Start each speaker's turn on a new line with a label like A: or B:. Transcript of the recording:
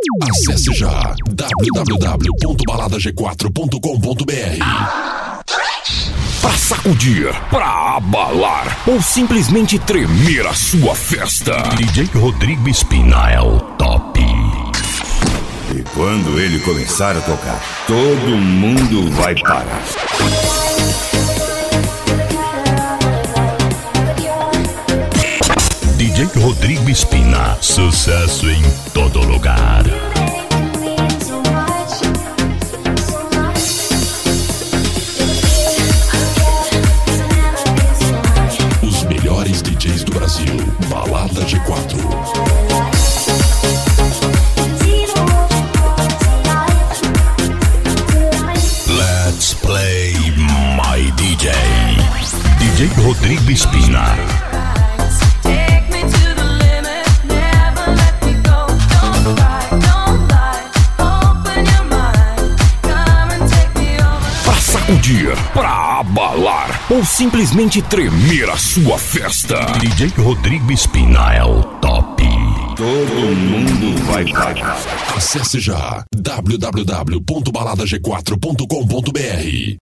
A: Acesse já www.baladag4.com.br. Pra sacudir, pra abalar ou simplesmente tremer a sua festa, DJ Rodrigo Espina é o top.
B: E quando ele começar a tocar, todo mundo vai parar.
A: DJ Rodrigo Espina, sucesso em todo lugar. Os melhores DJs do Brasil, Balada G4. Let's play my DJ. DJ Rodrigo Espina. Sacudir, pra abalar ou simplesmente tremer a sua festa, DJ Rodrigo Espina é o top.
B: Todo mundo vai parar.
A: Acesse já www.baladag4.com.br.